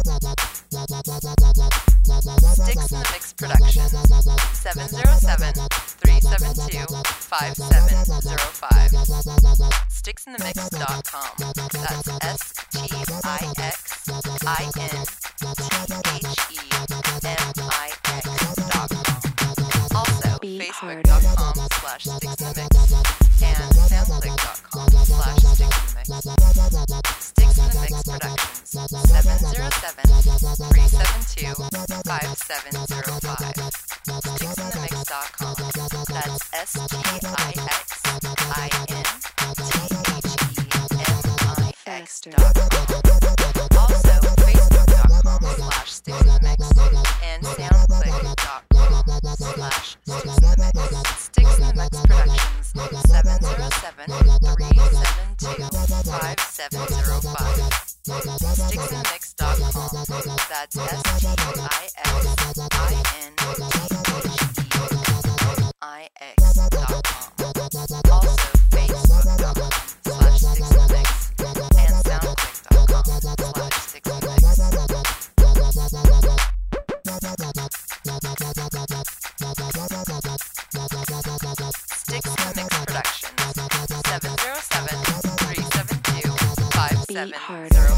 Sticks in the Mix Productions, 707-372-5705. Sticksinthemix.com. That's STIXINTHEMIX.com. Also, Facebook.com/SticksInTheMix and SoundClick.com/SticksInTheMix. Sticks in the Mix Productions, 707-372-5705. Sticksinthemix.com. That's STIXINTHEMIX.com. Also, Facebook.com/SticksInTheMix and SoundClick.com/SticksInTheMix. Sticks in the Mix Productions, 707-372-5705. Sticksinthemix.com. That's STIXINTHEMIX.com. Also, Facebook.com/SticksInTheMix and SoundClick.com/SticksInTheMix. Sticks in the Mix Productions, 707-372-5705.